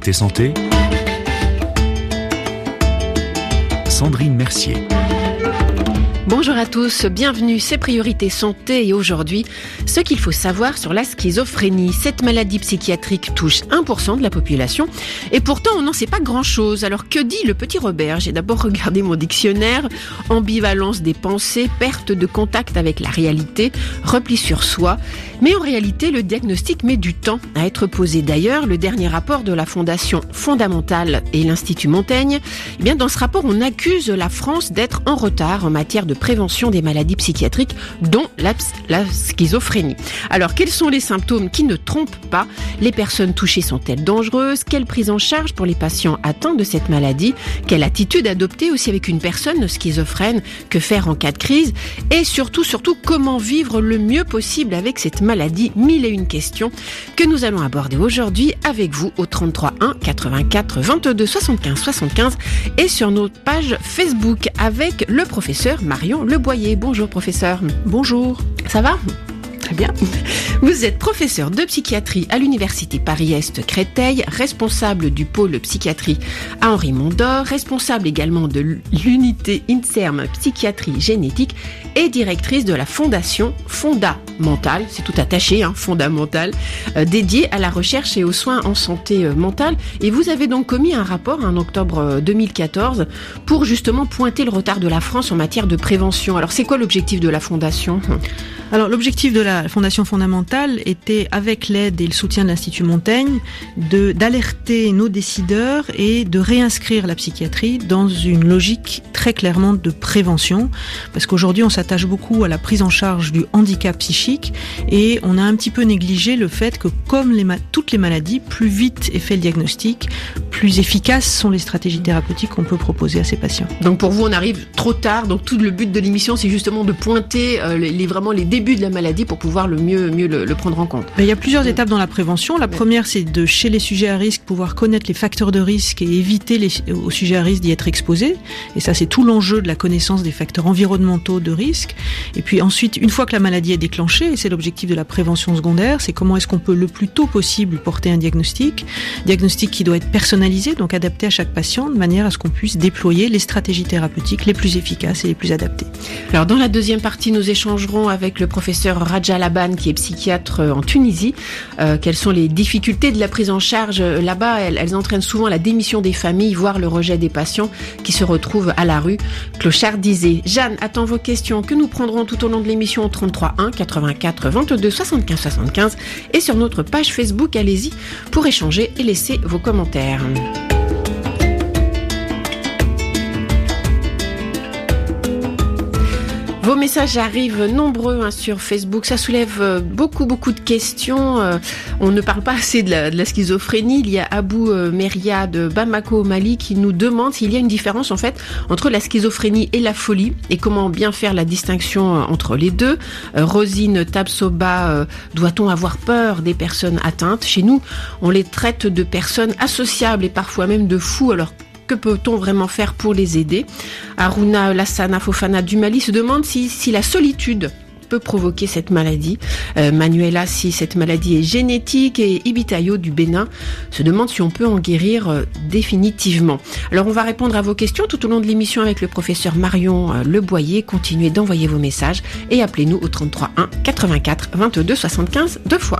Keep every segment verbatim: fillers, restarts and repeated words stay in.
Priorité Santé, Sandrine Mercier. Bonjour à tous, bienvenue, c'est Priorité Santé et aujourd'hui, ce qu'il faut savoir sur la schizophrénie. Cette maladie psychiatrique touche un pour cent de la population et pourtant on n'en sait pas grand-chose. Alors que dit le petit Robert ? J'ai d'abord regardé mon dictionnaire. Ambivalence des pensées, perte de contact avec la réalité, repli sur soi. Mais en réalité, le diagnostic met du temps à être posé. D'ailleurs, le dernier rapport de la Fondation Fondamentale et l'Institut Montaigne, eh bien dans ce rapport, on accuse la France d'être en retard en matière de prévention des maladies psychiatriques, dont la, la schizophrénie. Alors, quels sont les symptômes qui ne trompent pas ? Les personnes touchées sont-elles dangereuses ? Quelle prise en charge pour les patients atteints de cette maladie ? Quelle attitude adopter aussi avec une personne schizophrène ? Que faire en cas de crise ? Et surtout, surtout, comment vivre le mieux possible avec cette maladie ? Mille et une questions que nous allons aborder aujourd'hui avec vous au trente-trois un quatre-vingt-quatre vingt-deux soixante-quinze soixante-quinze et sur notre page Facebook avec le professeur Marion Le Boyer. Bonjour professeur. Bonjour. Ça va ? Très bien. Vous êtes professeur de psychiatrie à l'université Paris-Est Créteil, responsable du pôle psychiatrie à Henri Mondor, responsable également de l'unité INSERM psychiatrie génétique et directrice de la fondation Fondamentale, c'est tout attaché, hein, Fondamentale, euh, dédiée à la recherche et aux soins en santé euh, mentale. Et vous avez donc commis un rapport en octobre deux mille quatorze pour justement pointer le retard de la France en matière de prévention. Alors c'est quoi l'objectif de la fondation ? Alors l'objectif de la Fondation Fondamentale était, avec l'aide et le soutien de l'Institut Montaigne, de, d'alerter nos décideurs et de réinscrire la psychiatrie dans une logique très clairement de prévention, parce qu'aujourd'hui on s'attache beaucoup à la prise en charge du handicap psychique et on a un petit peu négligé le fait que comme les ma- toutes les maladies, plus vite est fait le diagnostic, plus efficaces sont les stratégies thérapeutiques qu'on peut proposer à ces patients. Donc pour vous on arrive trop tard, donc tout le but de l'émission c'est justement de pointer euh, les, les, vraiment les début de la maladie pour pouvoir le mieux, mieux le, le prendre en compte. Ben, il y a plusieurs étapes dans la prévention. La première, c'est de, chez les sujets à risque, pouvoir connaître les facteurs de risque et éviter les, aux sujets à risque d'y être exposés. Et ça, c'est tout l'enjeu de la connaissance des facteurs environnementaux de risque. Et puis ensuite, une fois que la maladie est déclenchée, et c'est l'objectif de la prévention secondaire, c'est comment est-ce qu'on peut le plus tôt possible porter un diagnostic. Diagnostic qui doit être personnalisé, donc adapté à chaque patient, de manière à ce qu'on puisse déployer les stratégies thérapeutiques les plus efficaces et les plus adaptées. Alors dans la deuxième partie, nous échangerons avec le professeur Raja Laban, qui est psychiatre en Tunisie. Euh, quelles sont les difficultés de la prise en charge là-bas ? Elles, elles entraînent souvent la démission des familles, voire le rejet des patients qui se retrouvent à la rue, clochardisés. Jeanne attend vos questions que nous prendrons tout au long de l'émission au trente-trois un quatre-vingt-quatre vingt-deux soixante-quinze soixante-quinze et sur notre page Facebook. Allez-y pour échanger et laisser vos commentaires. Vos messages arrivent nombreux hein, sur Facebook, ça soulève euh, beaucoup beaucoup de questions. Euh, on ne parle pas assez de la, de la schizophrénie. Il y a Abou euh, Meria de Bamako au Mali qui nous demande s'il y a une différence en fait entre la schizophrénie et la folie et comment bien faire la distinction euh, entre les deux. Euh, Rosine Tabsoba, euh, doit-on avoir peur des personnes atteintes ? Chez nous, on les traite de personnes associables et parfois même de fous. Alors que peut-on vraiment faire pour les aider ? Aruna Lassana Fofana du Mali se demande si, si la solitude peut provoquer cette maladie. Euh, Manuela, si cette maladie est génétique, et Ibitayo du Bénin se demande si on peut en guérir euh, définitivement. Alors on va répondre à vos questions tout au long de l'émission avec le professeur Marion euh, Le Boyer. Continuez d'envoyer vos messages et appelez-nous au trente-trois un quatre-vingt-quatre vingt-deux soixante-quinze deux fois.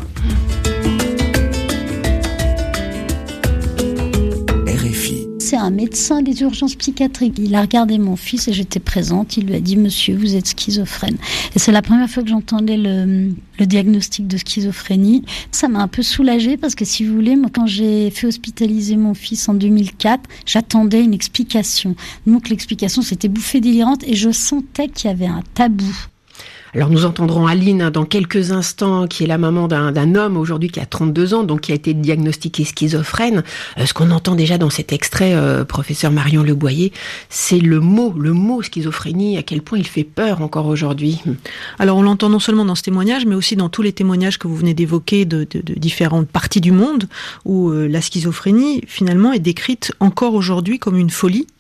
C'est un médecin des urgences psychiatriques. Il a regardé mon fils et j'étais présente. Il lui a dit « Monsieur, vous êtes schizophrène ». Et c'est la première fois que j'entendais le, le diagnostic de schizophrénie. Ça m'a un peu soulagée parce que, si vous voulez, moi, quand j'ai fait hospitaliser mon fils en deux mille quatre, j'attendais une explication. Donc l'explication, c'était bouffée délirante et je sentais qu'il y avait un tabou. Alors nous entendrons Aline dans quelques instants, qui est la maman d'un, d'un homme aujourd'hui qui a trente-deux ans, donc qui a été diagnostiqué schizophrène. Euh, ce qu'on entend déjà dans cet extrait, euh, professeur Marion Le Boyer, c'est le mot, le mot schizophrénie, à quel point il fait peur encore aujourd'hui. Alors on l'entend non seulement dans ce témoignage, mais aussi dans tous les témoignages que vous venez d'évoquer de, de, de différentes parties du monde, où euh, la schizophrénie finalement est décrite encore aujourd'hui comme une folie.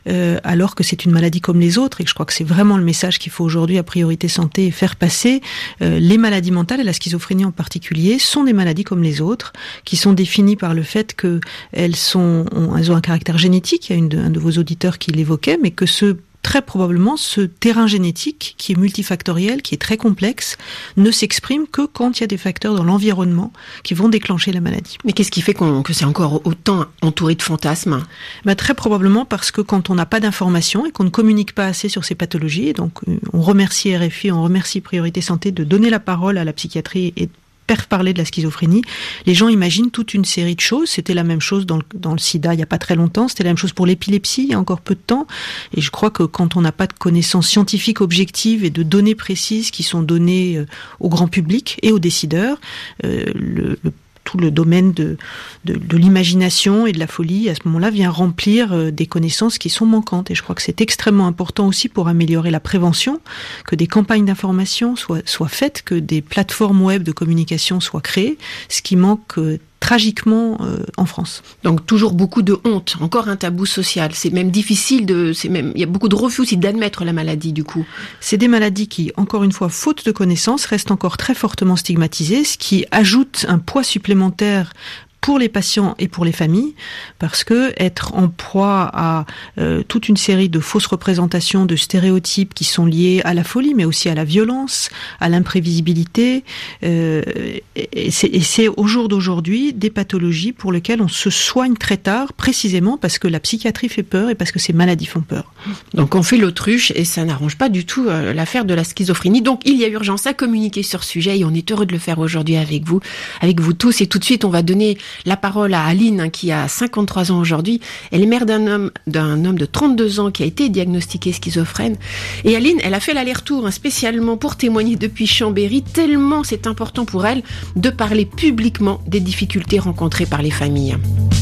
euh, alors que c'est une maladie comme les autres, et que je crois que c'est vraiment le message qu'il faut aujourd'hui à Priorité Santé faire passer. Euh, les maladies mentales, et la schizophrénie en particulier, sont des maladies comme les autres, qui sont définies par le fait qu'elles sont, ont, elles ont un caractère génétique. Il y a une de, un de vos auditeurs qui l'évoquait, mais que ce très probablement, ce terrain génétique, qui est multifactoriel, qui est très complexe, ne s'exprime que quand il y a des facteurs dans l'environnement qui vont déclencher la maladie. Mais qu'est-ce qui fait qu'on, que c'est encore autant entouré de fantasmes ? Ben, très probablement parce que quand on n'a pas d'informations et qu'on ne communique pas assez sur ces pathologies, et donc on remercie R F I, on remercie Priorité Santé de donner la parole à la psychiatrie et faire parler de la schizophrénie, les gens imaginent toute une série de choses. C'était la même chose dans le, dans le sida il n'y a pas très longtemps, c'était la même chose pour l'épilepsie il y a encore peu de temps, et je crois que quand on n'a pas de connaissances scientifiques objectives et de données précises qui sont données euh, au grand public et aux décideurs, euh, le, le tout le domaine de, de, de l'imagination et de la folie, à ce moment-là, vient remplir euh, des connaissances qui sont manquantes. Et je crois que c'est extrêmement important aussi pour améliorer la prévention, que des campagnes d'information soient, soient faites, que des plateformes web de communication soient créées, ce qui manque euh, tragiquement euh, en France. Donc toujours beaucoup de honte, encore un tabou social. C'est même difficile de, c'est même, il y a beaucoup de refus aussi d'admettre la maladie du coup. C'est des maladies qui, encore une fois, faute de connaissances, restent encore très fortement stigmatisées, ce qui ajoute un poids supplémentaire pour les patients et pour les familles, parce que être en proie à euh, toute une série de fausses représentations, de stéréotypes qui sont liés à la folie, mais aussi à la violence, à l'imprévisibilité, euh, et, c'est, et c'est au jour d'aujourd'hui des pathologies pour lesquelles on se soigne très tard, précisément parce que la psychiatrie fait peur et parce que ces maladies font peur. Donc on fait l'autruche et ça n'arrange pas du tout euh, l'affaire de la schizophrénie. Donc il y a urgence à communiquer sur ce sujet et on est heureux de le faire aujourd'hui avec vous, avec vous tous. Et tout de suite, on va donner la parole à Aline, hein, qui a cinquante-trois ans aujourd'hui. Elle est mère d'un homme, d'un homme de trente-deux ans qui a été diagnostiqué schizophrène. Et Aline, elle a fait l'aller-retour hein, spécialement pour témoigner depuis Chambéry, tellement c'est important pour elle de parler publiquement des difficultés rencontrées par les familles.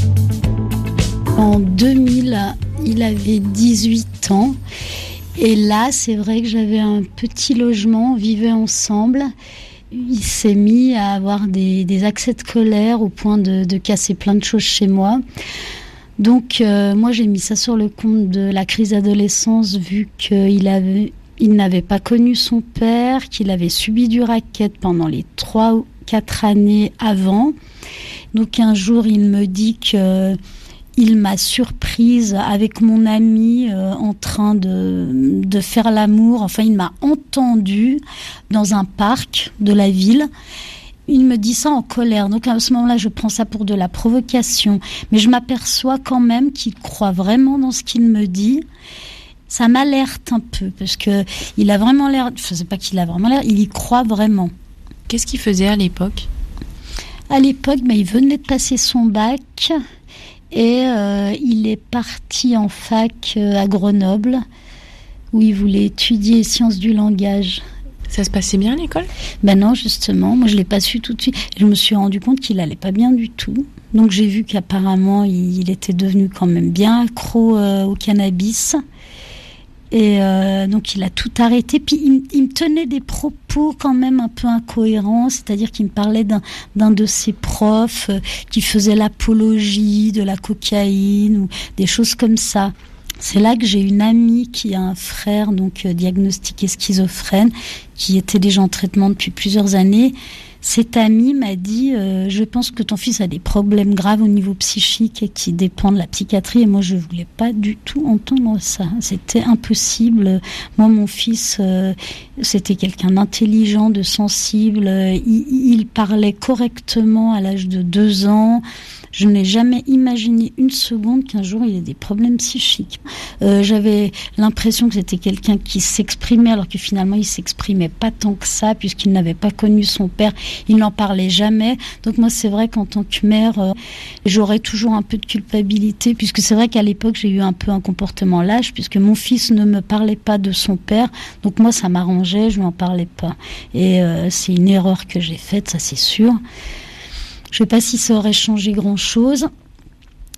En deux mille, il avait dix-huit ans. Et là, c'est vrai que j'avais un petit logement, on vivait ensemble. Il s'est mis à avoir des, des accès de colère au point de, de casser plein de choses chez moi. Donc euh, moi j'ai mis ça sur le compte de la crise d'adolescence, vu qu'il avait, il n'avait pas connu son père, qu'il avait subi du racket pendant les trois ou quatre années avant. Donc un jour il me dit que il m'a surprise avec mon ami euh, en train de, de faire l'amour. Enfin, il m'a entendue dans un parc de la ville. Il me dit ça en colère. Donc à ce moment-là, je prends ça pour de la provocation. Mais je m'aperçois quand même qu'il croit vraiment dans ce qu'il me dit. Ça m'alerte un peu parce que il a vraiment l'air... Je ne sais pas qu'il a vraiment l'air. Il y croit vraiment. Qu'est-ce qu'il faisait à l'époque ? À l'époque, ben, il venait de passer son bac. Et euh, il est parti en fac euh, à Grenoble, où il voulait étudier les sciences du langage. Ça se passait bien à l'école ? Ben non, justement, moi je l'ai pas su tout de suite. Je me suis rendu compte qu'il allait pas bien du tout. Donc j'ai vu qu'apparemment il, il était devenu quand même bien accro euh, au cannabis. Et euh, donc il a tout arrêté. Puis il, il me tenait des propos quand même un peu incohérents, c'est-à-dire qu'il me parlait d'un, d'un de ses profs euh, qui faisait l'apologie de la cocaïne ou des choses comme ça. C'est là que j'ai une amie qui a un frère donc euh, diagnostiqué schizophrène, qui était déjà en traitement depuis plusieurs années. Cette amie m'a dit euh, je pense que ton fils a des problèmes graves au niveau psychique et qui dépendent de la psychiatrie. Et moi je voulais pas du tout entendre ça, c'était impossible. Moi mon fils euh, c'était quelqu'un d'intelligent, de sensible, il, il parlait correctement à l'âge de deux ans. Je n'ai jamais imaginé une seconde qu'un jour il ait des problèmes psychiques. Euh, j'avais l'impression que c'était quelqu'un qui s'exprimait alors que finalement il s'exprimait pas tant que ça puisqu'il n'avait pas connu son père, il n'en parlait jamais. Donc moi c'est vrai qu'en tant que mère, euh, j'aurais toujours un peu de culpabilité puisque c'est vrai qu'à l'époque j'ai eu un peu un comportement lâche puisque mon fils ne me parlait pas de son père. Donc moi ça m'arrangeait, je lui en parlais pas. Et euh, c'est une erreur que j'ai faite, ça c'est sûr. Je ne sais pas si ça aurait changé grand-chose.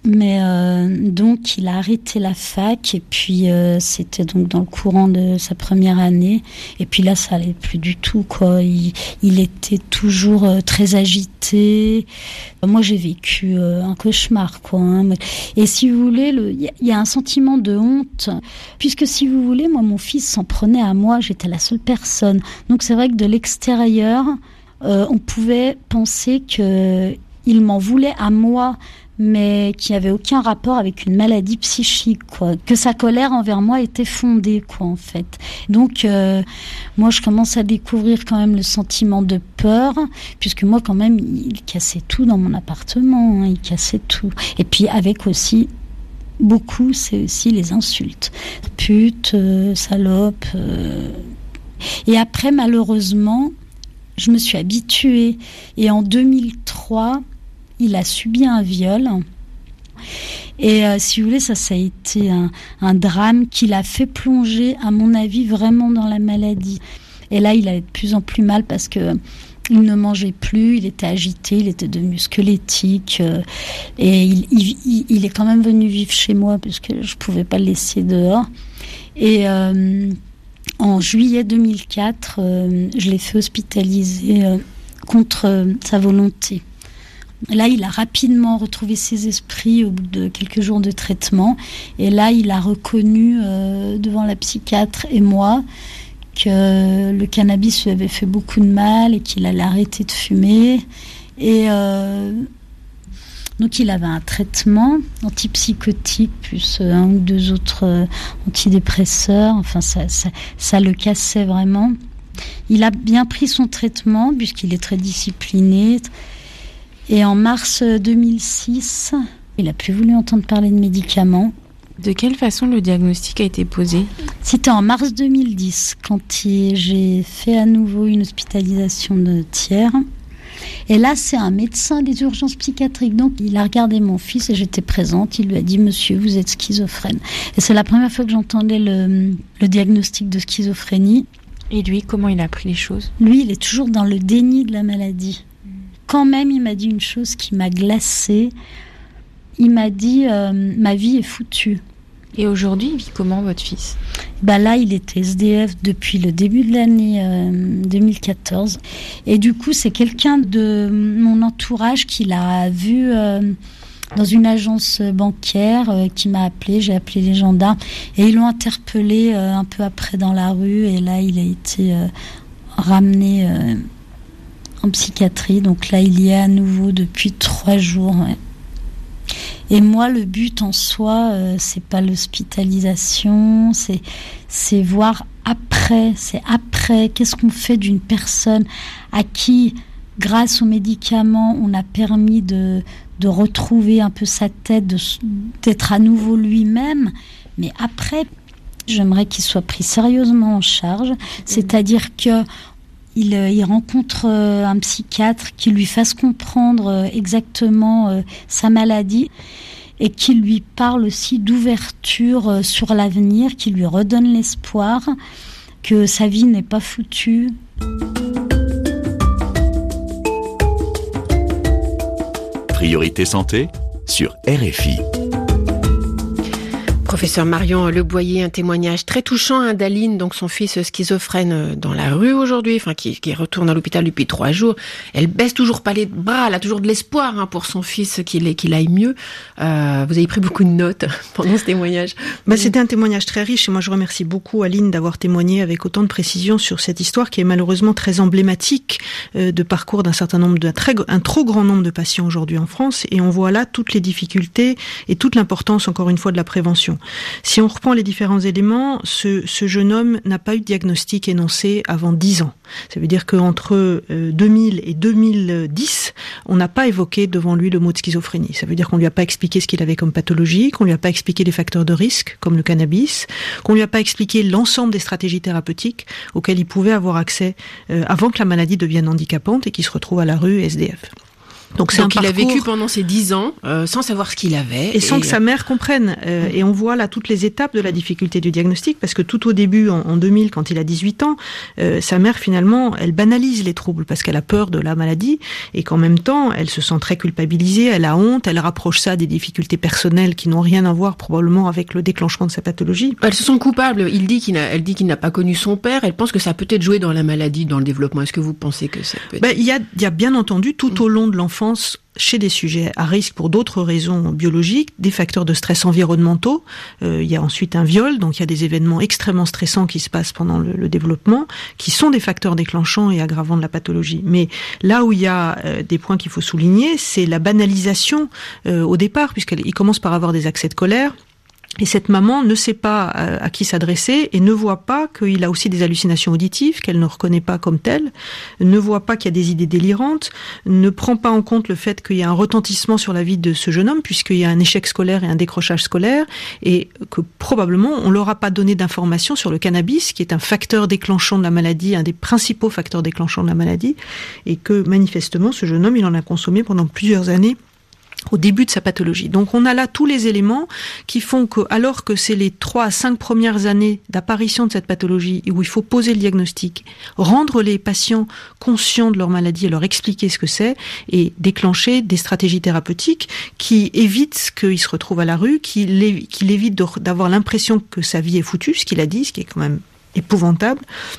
Mais euh, donc il a arrêté la fac et puis euh, c'était donc dans le courant de sa première année et puis là ça allait plus du tout quoi. Il, il était toujours euh, très agité. Moi j'ai vécu euh, un cauchemar quoi. Hein. Et si vous voulez, il y, y a un sentiment de honte puisque si vous voulez, moi mon fils s'en prenait à moi. J'étais la seule personne. Donc c'est vrai que de l'extérieur, euh, on pouvait penser que il m'en voulait à moi, mais qui avait aucun rapport avec une maladie psychique, quoi. Que sa colère envers moi était fondée, quoi, en fait. Donc, euh, moi, je commence à découvrir quand même le sentiment de peur, puisque moi, quand même, il cassait tout dans mon appartement, hein, il cassait tout. Et puis, avec aussi, beaucoup, c'est aussi les insultes. Pute, euh, salope. Euh... Et après, malheureusement, je me suis habituée. Et en deux mille trois, il a subi un viol. Et euh, si vous voulez, ça, ça a été un, un drame qui l'a fait plonger, à mon avis, vraiment dans la maladie. Et là, il allait de plus en plus mal parce que il ne mangeait plus, il était agité, il était devenu squelettique. Euh, et il, il, il est quand même venu vivre chez moi parce que je ne pouvais pas le laisser dehors. Et euh, en juillet deux mille quatre, euh, je l'ai fait hospitaliser euh, contre euh, sa volonté. Là, il a rapidement retrouvé ses esprits au bout de quelques jours de traitement. Et là, il a reconnu euh, devant la psychiatre et moi que le cannabis lui avait fait beaucoup de mal et qu'il allait arrêter de fumer. Et euh, donc, il avait un traitement antipsychotique plus un ou deux autres euh, antidépresseurs. Enfin, ça, ça, ça le cassait vraiment. Il a bien pris son traitement puisqu'il est très discipliné. Et en mars deux mille six, il n'a plus voulu entendre parler de médicaments. De quelle façon le diagnostic a été posé ? C'était en mars deux mille dix, quand il, j'ai fait à nouveau une hospitalisation de tiers. Et là, c'est un médecin des urgences psychiatriques. Donc, il a regardé mon fils et j'étais présente. Il lui a dit « Monsieur, vous êtes schizophrène ». Et c'est la première fois que j'entendais le, le diagnostic de schizophrénie. Et lui, comment il a pris les choses ? Lui, il est toujours dans le déni de la maladie. Quand même, il m'a dit une chose qui m'a glacée. Il m'a dit euh, « Ma vie est foutue ». Et aujourd'hui, il vit comment, votre fils ? Bah là, il était S D F depuis le début de l'année euh, deux mille quatorze. Et du coup, c'est quelqu'un de mon entourage qui l'a vu euh, dans une agence bancaire euh, qui m'a appelé. J'ai appelé les gendarmes et ils l'ont interpellé euh, un peu après dans la rue. Et là, il a été euh, ramené... Euh, en psychiatrie, donc là il y est à nouveau depuis trois jours. Ouais. Et moi, le but en soi, euh, c'est pas l'hospitalisation, c'est c'est voir après, c'est après. Qu'est-ce qu'on fait d'une personne à qui, grâce aux médicaments, on a permis de de retrouver un peu sa tête, de, d'être à nouveau lui-même, mais après, j'aimerais qu'il soit pris sérieusement en charge, c'est-à-dire que Il, il rencontre euh, un psychiatre qui lui fasse comprendre euh, exactement euh, sa maladie et qui lui parle aussi d'ouverture euh, sur l'avenir, qui lui redonne l'espoir que sa vie n'est pas foutue. Priorité santé sur R F I. Professeur Marion Leboyer, un témoignage très touchant hein, d'Aline, donc son fils schizophrène dans la rue aujourd'hui, enfin qui, qui retourne à l'hôpital depuis trois jours. Elle baisse toujours pas les bras, elle a toujours de l'espoir hein, pour son fils qu'il, qu'il aille mieux. Euh, vous avez pris beaucoup de notes pendant ce témoignage. Bah, c'était un témoignage très riche et moi je remercie beaucoup Aline d'avoir témoigné avec autant de précision sur cette histoire qui est malheureusement très emblématique euh, de parcours d'un certain nombre, d'un très, un trop grand nombre de patients aujourd'hui en France, et on voit là toutes les difficultés et toute l'importance encore une fois de la prévention. Si on reprend les différents éléments, ce, ce jeune homme n'a pas eu de diagnostic énoncé avant dix ans. Ça veut dire qu'entre euh, deux mille et deux mille dix, on n'a pas évoqué devant lui le mot de schizophrénie. Ça veut dire qu'on lui a pas expliqué ce qu'il avait comme pathologie, qu'on lui a pas expliqué les facteurs de risque, comme le cannabis, qu'on lui a pas expliqué l'ensemble des stratégies thérapeutiques auxquelles il pouvait avoir accès euh, avant que la maladie devienne handicapante et qu'il se retrouve à la rue S D F. Donc, c'est Donc un il parcours... a vécu pendant ces dix ans euh, sans savoir ce qu'il avait. Et, et sans que sa mère comprenne. Euh, mmh. Et on voit là toutes les étapes de la difficulté du diagnostic, parce que tout au début, en, en deux mille, quand il a dix-huit ans, euh, sa mère, finalement, elle banalise les troubles, parce qu'elle a peur de la maladie, et qu'en même temps, elle se sent très culpabilisée, elle a honte, elle rapproche ça des difficultés personnelles qui n'ont rien à voir probablement avec le déclenchement de sa pathologie. Elle se sent coupable. Il dit qu'il n'a, elle dit qu'il n'a pas connu son père. Elle pense que ça a peut-être joué dans la maladie, dans le développement. Est-ce que vous pensez que ça peut être... Ben, il y a, il y a bien entendu, tout mmh. au long de l'enfance, chez des sujets à risque pour d'autres raisons biologiques, des facteurs de stress environnementaux. Euh, il y a ensuite un viol, donc il y a des événements extrêmement stressants qui se passent pendant le, le développement, qui sont des facteurs déclenchants et aggravants de la pathologie. Mais là où il y a euh, des points qu'il faut souligner, c'est la banalisation euh, au départ, puisqu'il commence par avoir des accès de colère. Et cette maman ne sait pas à qui s'adresser et ne voit pas qu'il a aussi des hallucinations auditives qu'elle ne reconnaît pas comme telles, ne voit pas qu'il y a des idées délirantes, ne prend pas en compte le fait qu'il y a un retentissement sur la vie de ce jeune homme puisqu'il y a un échec scolaire et un décrochage scolaire et que probablement on leur a pas donné d'informations sur le cannabis qui est un facteur déclenchant de la maladie, un des principaux facteurs déclenchants de la maladie et que manifestement ce jeune homme il en a consommé pendant plusieurs années au début de sa pathologie. Donc on a là tous les éléments qui font que, alors que c'est les trois à cinq premières années d'apparition de cette pathologie où il faut poser le diagnostic, rendre les patients conscients de leur maladie et leur expliquer ce que c'est et déclencher des stratégies thérapeutiques qui évitent qu'ils se retrouvent à la rue, qui l'évitent d'avoir l'impression que sa vie est foutue, ce qu'il a dit, ce qui est quand même épouvantable,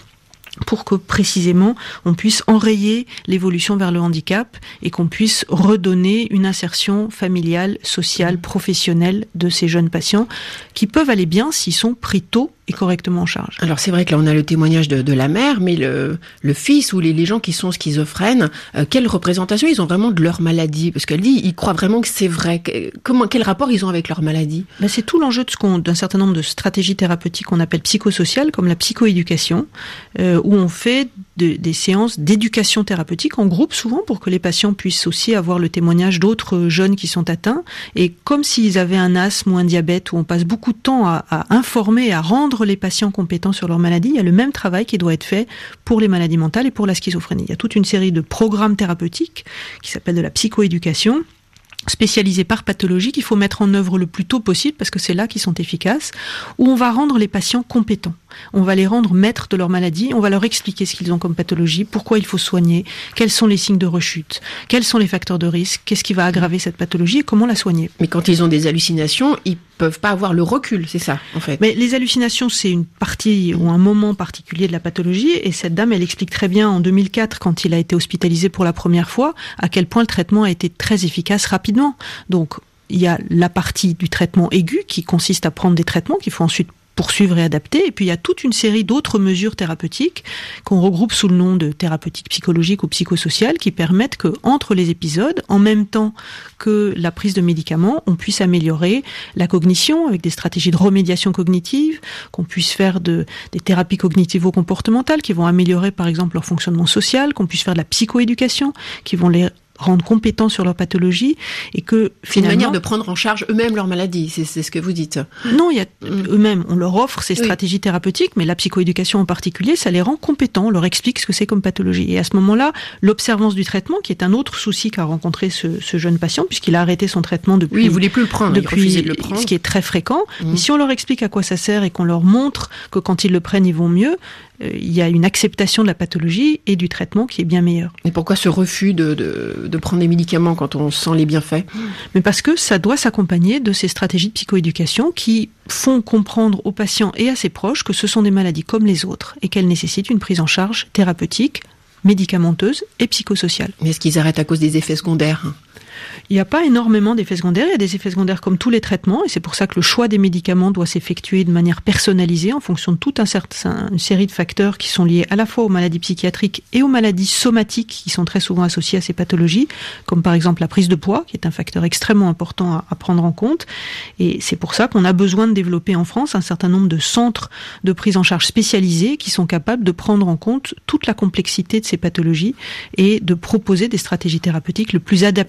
pour que précisément on puisse enrayer l'évolution vers le handicap et qu'on puisse redonner une insertion familiale, sociale, professionnelle de ces jeunes patients qui peuvent aller bien s'ils sont pris tôt et correctement en charge. Alors c'est vrai que là on a le témoignage de, de la mère, mais le, le fils ou les, les gens qui sont schizophrènes, euh, quelle représentation ils ont vraiment de leur maladie? Parce qu'elle dit, ils croient vraiment que c'est vrai. Comment, quel rapport ils ont avec leur maladie? Ben c'est tout l'enjeu de ce qu'on, d'un certain nombre de stratégies thérapeutiques qu'on appelle psychosociales, comme la psychoéducation, euh, où on fait de, des séances d'éducation thérapeutique en groupe souvent pour que les patients puissent aussi avoir le témoignage d'autres jeunes qui sont atteints. Et comme s'ils avaient un asthme ou un diabète, où on passe beaucoup de temps à, à informer, à rendre les patients compétents sur leur maladie, il y a le même travail qui doit être fait pour les maladies mentales et pour la schizophrénie. Il y a toute une série de programmes thérapeutiques qui s'appellent de la psychoéducation, spécialisés par pathologie, qu'il faut mettre en œuvre le plus tôt possible parce que c'est là qu'ils sont efficaces, où on va rendre les patients compétents. On va les rendre maîtres de leur maladie, on va leur expliquer ce qu'ils ont comme pathologie, pourquoi il faut soigner, quels sont les signes de rechute, quels sont les facteurs de risque, qu'est-ce qui va aggraver cette pathologie et comment la soigner. Mais quand ils ont des hallucinations, ils peuvent pas avoir le recul, c'est ça, en fait. Mais les hallucinations, c'est une partie ou un moment particulier de la pathologie et cette dame, elle explique très bien en deux mille quatre, quand il a été hospitalisé pour la première fois, à quel point le traitement a été très efficace rapidement. Donc, il y a la partie du traitement aigu qui consiste à prendre des traitements qu'il faut ensuite poursuivre et adapter. Et puis, il y a toute une série d'autres mesures thérapeutiques qu'on regroupe sous le nom de thérapeutique psychologique ou psychosociale qui permettent que, entre les épisodes, en même temps que la prise de médicaments, on puisse améliorer la cognition avec des stratégies de remédiation cognitive, qu'on puisse faire de, des thérapies cognitivo-comportementales qui vont améliorer, par exemple, leur fonctionnement social, qu'on puisse faire de la psychoéducation qui vont les rendre compétents sur leur pathologie et que finalement... C'est une manière de prendre en charge eux-mêmes leur maladie, c'est, c'est ce que vous dites. Non, il y a mmh. eux-mêmes, on leur offre ces stratégies oui. thérapeutiques, mais la psychoéducation en particulier, ça les rend compétents, on leur explique ce que c'est comme pathologie. Et à ce moment-là, l'observance du traitement, qui est un autre souci qu'a rencontré ce, ce jeune patient, puisqu'il a arrêté son traitement depuis... Oui, il voulait plus le prendre, depuis, il refusait de le prendre. Ce qui est très fréquent. Mmh. Mais si on leur explique à quoi ça sert et qu'on leur montre que quand ils le prennent, ils vont mieux, il y a une acceptation de la pathologie et du traitement qui est bien meilleure. Et pourquoi ce refus de, de, de prendre des médicaments quand on sent les bienfaits? Mais parce que ça doit s'accompagner de ces stratégies de psychoéducation qui font comprendre aux patients et à ses proches que ce sont des maladies comme les autres et qu'elles nécessitent une prise en charge thérapeutique, médicamenteuse et psychosociale. Mais est-ce qu'ils arrêtent à cause des effets secondaires ? Il n'y a pas énormément d'effets secondaires, il y a des effets secondaires comme tous les traitements et c'est pour ça que le choix des médicaments doit s'effectuer de manière personnalisée en fonction de toute un certain, une série de facteurs qui sont liés à la fois aux maladies psychiatriques et aux maladies somatiques qui sont très souvent associées à ces pathologies, comme par exemple la prise de poids qui est un facteur extrêmement important à, à prendre en compte et c'est pour ça qu'on a besoin de développer en France un certain nombre de centres de prise en charge spécialisés qui sont capables de prendre en compte toute la complexité de ces pathologies et de proposer des stratégies thérapeutiques le plus adaptées possible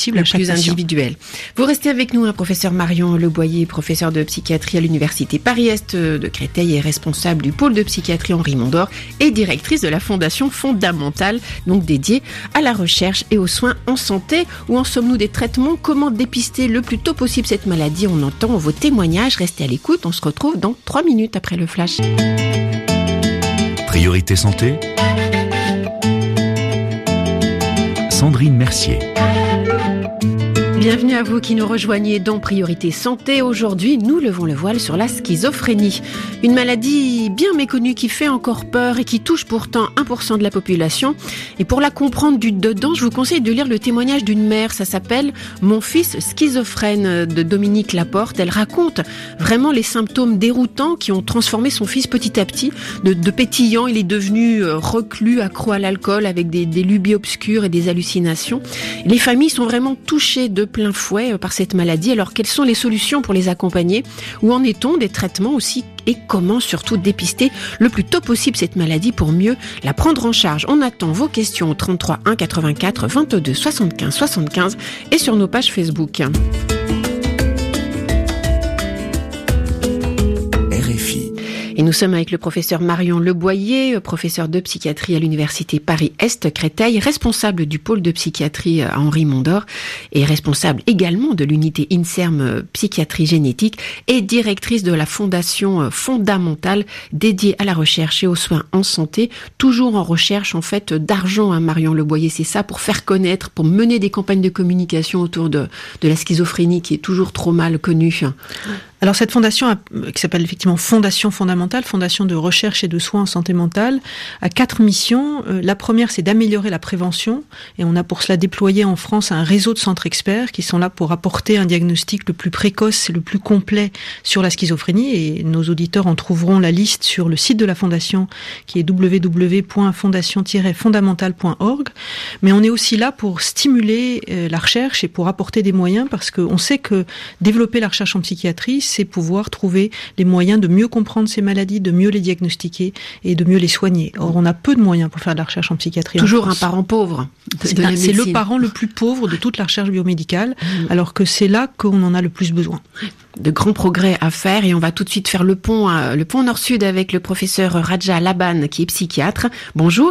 possible le à chaque plus patient. Individuel. Vous restez avec nous, hein, professeur Marion Leboyer, professeur de psychiatrie à l'université Paris-Est de Créteil et responsable du pôle de psychiatrie Henri Mondor et directrice de la Fondation Fondamentale, donc dédiée à la recherche et aux soins en santé. Où en sommes-nous des traitements? Comment dépister le plus tôt possible cette maladie? On entend vos témoignages. Restez à l'écoute. On se retrouve dans trois minutes après le flash. Priorité santé. Sandrine Mercier. Bienvenue à vous qui nous rejoignez dans Priorité Santé. Aujourd'hui, nous levons le voile sur la schizophrénie. Une maladie bien méconnue qui fait encore peur et qui touche pourtant un pour cent de la population. Et pour la comprendre du dedans, je vous conseille de lire le témoignage d'une mère. Ça s'appelle « Mon fils schizophrène » de Dominique Laporte. Elle raconte vraiment les symptômes déroutants qui ont transformé son fils petit à petit. De, de pétillant, il est devenu reclus, accro à l'alcool avec des, des lubies obscures et des hallucinations. Les familles sont vraiment touchées de plein fouet par cette maladie. Alors, quelles sont les solutions pour les accompagner? Où en est-on des traitements aussi? Et comment surtout dépister le plus tôt possible cette maladie pour mieux la prendre en charge? On attend vos questions au trente-trois un quatre-vingt-quatre vingt-deux soixante-quinze soixante-quinze et sur nos pages Facebook. Et nous sommes avec le professeur Marion Leboyer, professeur de psychiatrie à l'université Paris-Est Créteil, responsable du pôle de psychiatrie à Henri Mondor et responsable également de l'unité INSERM psychiatrie génétique et directrice de la Fondation Fondamentale dédiée à la recherche et aux soins en santé, toujours en recherche en fait d'argent, hein, Marion Leboyer, c'est ça, pour faire connaître, pour mener des campagnes de communication autour de, de la schizophrénie qui est toujours trop mal connue. Alors cette fondation, a, qui s'appelle effectivement Fondation Fondamentale, Fondation de recherche et de soins en santé mentale, a quatre missions. Euh, la première, c'est d'améliorer la prévention, et on a pour cela déployé en France un réseau de centres experts qui sont là pour apporter un diagnostic le plus précoce et le plus complet sur la schizophrénie, et nos auditeurs en trouveront la liste sur le site de la Fondation qui est w w w point fondation tiret fondamentale point org. Mais on est aussi là pour stimuler euh, la recherche et pour apporter des moyens, parce qu'on sait que développer la recherche en psychiatrie, c'est pouvoir trouver les moyens de mieux comprendre ces maladies, de mieux les diagnostiquer et de mieux les soigner. Or, on a peu de moyens pour faire de la recherche en psychiatrie. Toujours en un parent pauvre. De, c'est, de un, c'est le parent le plus pauvre de toute la recherche biomédicale, mmh. alors que c'est là qu'on en a le plus besoin. De grands progrès à faire, et on va tout de suite faire le pont, le pont nord-sud avec le professeur Raja Laban, qui est psychiatre. Bonjour.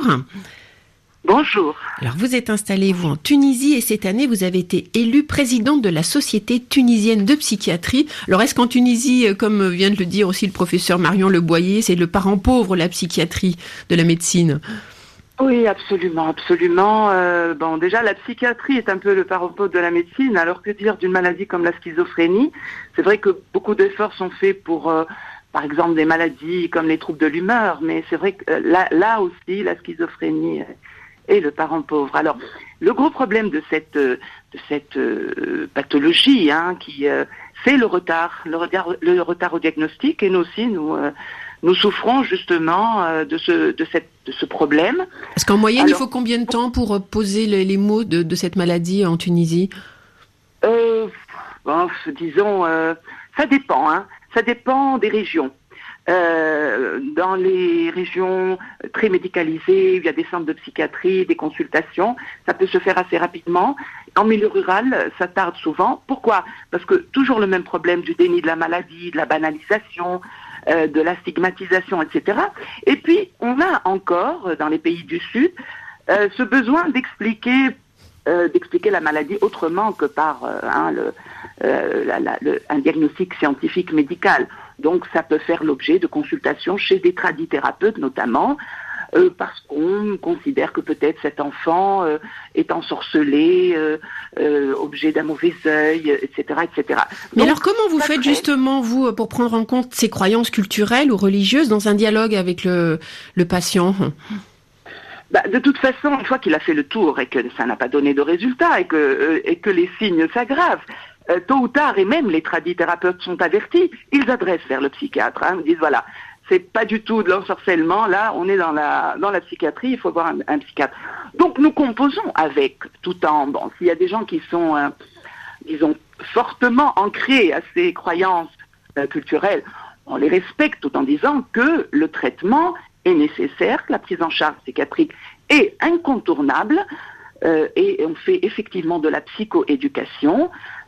Bonjour. Alors, vous êtes installé, vous, en Tunisie, et cette année, vous avez été élue présidente de la Société tunisienne de psychiatrie. Alors, est-ce qu'en Tunisie, comme vient de le dire aussi le professeur Marion Leboyer, c'est le parent pauvre, la psychiatrie de la médecine? Oui, absolument, absolument. Euh, bon, déjà, la psychiatrie est un peu le parent pauvre de la médecine, alors que dire d'une maladie comme la schizophrénie? C'est vrai que beaucoup d'efforts sont faits pour... Euh, par exemple, des maladies comme les troubles de l'humeur, mais c'est vrai que euh, là, là aussi, la schizophrénie... Euh, et le parent pauvre. Alors, le gros problème de cette de cette euh, pathologie, hein, qui euh, c'est le retard, le retard, le retard au diagnostic, et nous aussi, nous euh, nous souffrons justement euh, de ce de cette de ce problème. Parce qu'en moyenne, Alors, il faut combien de temps pour poser les, les mots de, de cette maladie en Tunisie? euh, bon, disons, euh, ça dépend, hein, ça dépend des régions. Euh, dans les régions très médicalisées, il y a des centres de psychiatrie, des consultations, ça peut se faire assez rapidement. En milieu rural, ça tarde souvent. Pourquoi? Parce que toujours le même problème du déni de la maladie, de la banalisation, euh, de la stigmatisation, et cetera. Et puis, on a encore, dans les pays du Sud, euh, ce besoin d'expliquer euh, d'expliquer la maladie autrement que par euh, hein, le, euh, la, la, le, un diagnostic scientifique médical. Donc, ça peut faire l'objet de consultations chez des tradithérapeutes, notamment, euh, parce qu'on considère que peut-être cet enfant euh, est ensorcelé, euh, euh, objet d'un mauvais œil, et cetera, et cetera. Mais Donc, alors, comment vous faites crée... justement, vous, pour prendre en compte ces croyances culturelles ou religieuses dans un dialogue avec le, le patient? Bah, de toute façon, une fois qu'il a fait le tour et que ça n'a pas donné de résultat et que, euh, et que les signes s'aggravent, Euh, tôt ou tard, et même les tradithérapeutes sont avertis, ils adressent vers le psychiatre, hein, ils disent voilà, c'est pas du tout de l'ensorcellement, là on est dans la dans la psychiatrie, il faut voir un, un psychiatre. Donc nous composons avec, tout en, bon, s'il y a des gens qui sont, euh, disons, fortement ancrés à ces croyances euh, culturelles, on les respecte tout en disant que le traitement est nécessaire, que la prise en charge psychiatrique est incontournable, euh, et on fait effectivement de la psychoéducation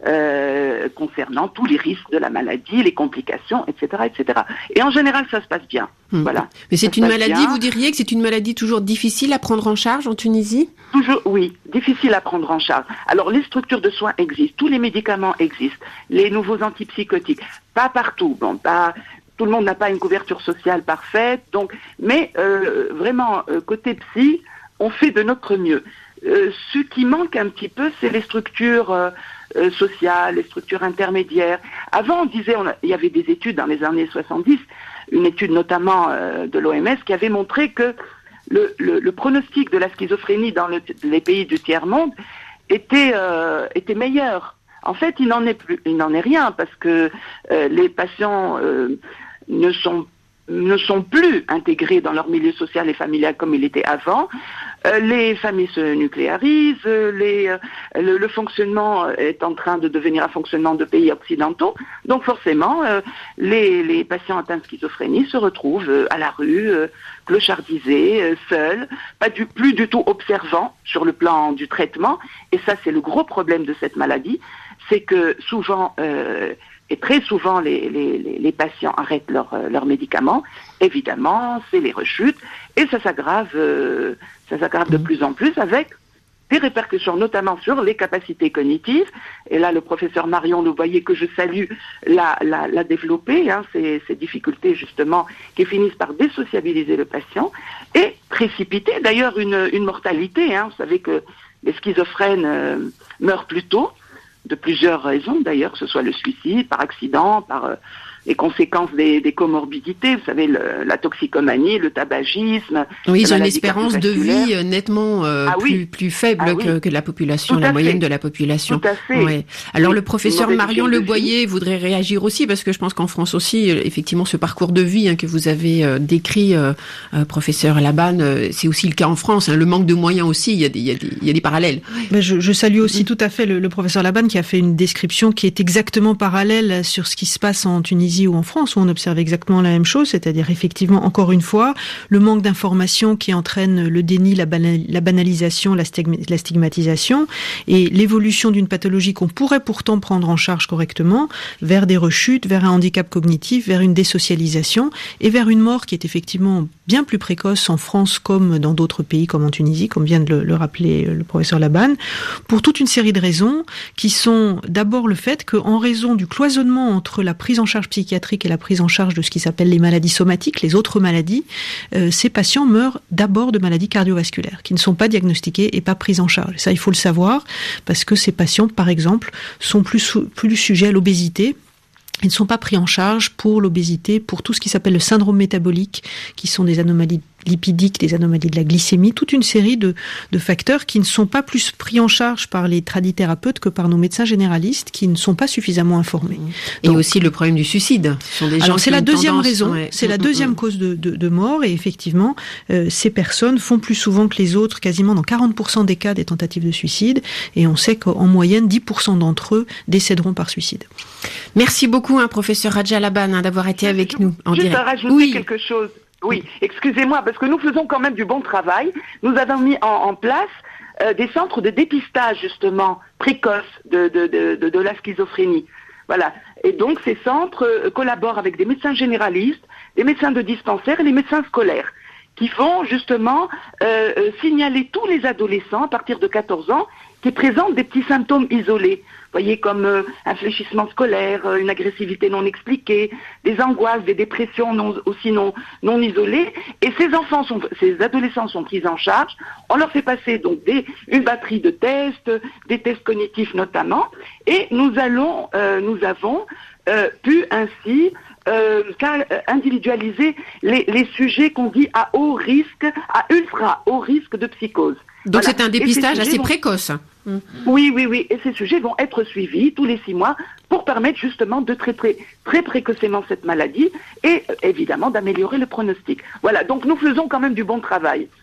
euh, concernant tous les risques de la maladie, les complications, et cetera, et cetera. Et en général, ça se passe bien. Mmh. Voilà. Mais c'est ça une maladie, bien. Vous diriez que c'est une maladie toujours difficile à prendre en charge en Tunisie ? Toujours, oui, difficile à prendre en charge. Alors, les structures de soins existent, tous les médicaments existent, les nouveaux antipsychotiques, pas partout, bon, pas... Tout le monde n'a pas une couverture sociale parfaite, donc, mais euh, vraiment, euh, côté psy, on fait de notre mieux. Euh, ce qui manque un petit peu, c'est les structures euh, euh, sociales, les structures intermédiaires. Avant, on disait, on a, il y avait des études dans les années soixante-dix, une étude notamment euh, de l'O M S qui avait montré que le, le, le pronostic de la schizophrénie dans le, les pays du tiers-monde était, euh, était meilleur. En fait, il n'en est plus, il n'en est rien parce que euh, les patients euh, ne sont ne sont plus intégrés dans leur milieu social et familial comme il était avant. Euh, les familles se nucléarisent, les, euh, le, le fonctionnement est en train de devenir un fonctionnement de pays occidentaux. Donc forcément, euh, les, les patients atteints de schizophrénie se retrouvent euh, à la rue, euh, clochardisés, euh, seuls, pas du, plus du tout observants sur le plan du traitement. Et ça, c'est le gros problème de cette maladie, c'est que souvent... Euh, Et très souvent, les, les, les patients arrêtent leurs leur médicaments. Évidemment, c'est les rechutes. Et ça s'aggrave, euh, ça s'aggrave de plus en plus avec des répercussions, notamment sur les capacités cognitives. Et là, le professeur Marion, vous voyez que je salue, l'a, l'a, l'a développé, hein, ces, ces difficultés, justement, qui finissent par désociabiliser le patient et précipiter, d'ailleurs, une, une mortalité. Hein. Vous savez que les schizophrènes euh, meurent plus tôt, de plusieurs raisons d'ailleurs, que ce soit le suicide, par accident, par euh, les conséquences des, des comorbidités, vous savez, le, la toxicomanie, le tabagisme. Oui, ils ont une espérance de vie euh, nettement euh, ah, plus, oui. plus faible ah, que, oui. que la population, Tout la moyenne fait. de la population. Tout à fait. Ouais. Alors le professeur Marion Leboyer voudrait réagir aussi, parce que je pense qu'en France aussi, effectivement, ce parcours de vie hein, que vous avez euh, décrit, euh, euh, professeur Laban, euh, c'est aussi le cas en France. Hein, le manque de moyens aussi, il y a des, il y a des, il y a des parallèles. Ben je, je salue aussi mmh. tout à fait le, le professeur Laban qui a fait une description qui est exactement parallèle sur ce qui se passe en Tunisie ou en France, où on observe exactement la même chose, c'est-à-dire effectivement, encore une fois, le manque d'information qui entraîne le déni, la, banal, la banalisation, la, stigma, la stigmatisation, et l'évolution d'une pathologie qu'on pourrait pourtant prendre en charge correctement, vers des rechutes, vers un handicap cognitif, vers une désocialisation, et vers une mort qui est effectivement bien plus précoce en France comme dans d'autres pays, comme en Tunisie, comme vient de le, le rappeler le professeur Laban, pour toute une série de raisons, qui sont d'abord le fait qu'en raison du cloisonnement entre la prise en charge psychiatrique et la prise en charge de ce qui s'appelle les maladies somatiques, les autres maladies, euh, ces patients meurent d'abord de maladies cardiovasculaires, qui ne sont pas diagnostiquées et pas prises en charge. Et ça, il faut le savoir, parce que ces patients, par exemple, sont plus, sou- plus sujets à l'obésité. Ils ne sont pas pris en charge pour l'obésité, pour tout ce qui s'appelle le syndrome métabolique, qui sont des anomalies lipidiques, des anomalies de la glycémie, toute une série de, de facteurs qui ne sont pas plus pris en charge par les tradithérapeutes que par nos médecins généralistes, qui ne sont pas suffisamment informés. Et Donc, aussi le problème du suicide. Ce sont des alors gens c'est la deuxième tendance, raison, ouais. c'est mmh, la deuxième mmh. cause de, de, de mort, et effectivement, euh, ces personnes font plus souvent que les autres, quasiment dans quarante pour cent des cas, des tentatives de suicide, et on sait qu'en moyenne, dix pour cent d'entre eux décéderont par suicide. Merci beaucoup, hein, professeur Radja Laban, hein, d'avoir été avec juste, nous en juste direct. Juste à rajouter oui. quelque chose. Oui, excusez-moi, parce que nous faisons quand même du bon travail. Nous avons mis en, en place euh, des centres de dépistage, justement, précoce de, de, de, de, de la schizophrénie. Voilà. Et donc, ces centres euh, collaborent avec des médecins généralistes, des médecins de dispensaire et les médecins scolaires, qui vont justement euh, euh, signaler tous les adolescents à partir de quatorze ans qui présentent des petits symptômes isolés. Vous voyez, comme euh, un fléchissement scolaire, euh, une agressivité non expliquée, des angoisses, des dépressions non, aussi non, non isolées. Et ces enfants, sont, ces adolescents sont pris en charge. On leur fait passer donc des, une batterie de tests, des tests cognitifs notamment. Et nous allons, euh, nous avons euh, pu ainsi euh, individualiser les, les sujets qu'on dit à haut risque, à ultra haut risque de psychose. Donc voilà. C'est un dépistage assez vont... précoce. Oui, oui, oui. Et ces sujets vont être suivis tous les six mois pour permettre justement de traiter très précocement cette maladie et évidemment d'améliorer le pronostic. Voilà, donc nous faisons quand même du bon travail.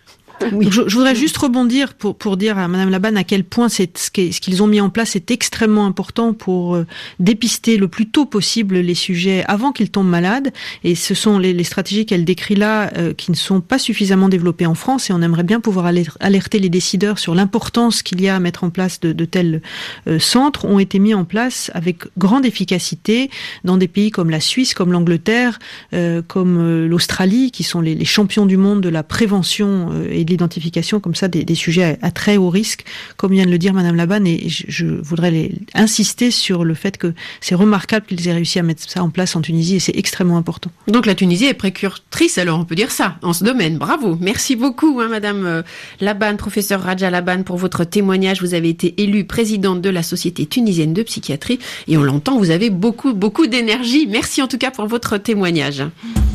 Oui, je, je voudrais juste rebondir pour, pour dire à Madame Laban à quel point c'est, ce qu'ils ont mis en place est extrêmement important pour euh, dépister le plus tôt possible les sujets avant qu'ils tombent malades. Et ce sont les, les stratégies qu'elle décrit là euh, qui ne sont pas suffisamment développées en France, et on aimerait bien pouvoir alerter les décideurs sur l'importance qu'il y a à mettre en place de, de tels euh, centres, ont été mis en place avec grande efficacité dans des pays comme la Suisse, comme l'Angleterre, euh, comme euh, l'Australie, qui sont les, les champions du monde de la prévention euh, et de l'identification comme ça des, des sujets à, à très haut risque, comme vient de le dire Madame Laban, et je, je voudrais les, insister sur le fait que c'est remarquable qu'ils aient réussi à mettre ça en place en Tunisie, et c'est extrêmement important. Donc la Tunisie est précursorice, alors on peut dire ça, en ce domaine. Bravo. Merci beaucoup, hein, Madame Laban, professeur Radja Laban, pour votre témoignage. Vous avez été élue présidente de la Société tunisienne de psychiatrie, et on l'entend, vous avez beaucoup, beaucoup d'énergie. Merci en tout cas pour votre témoignage.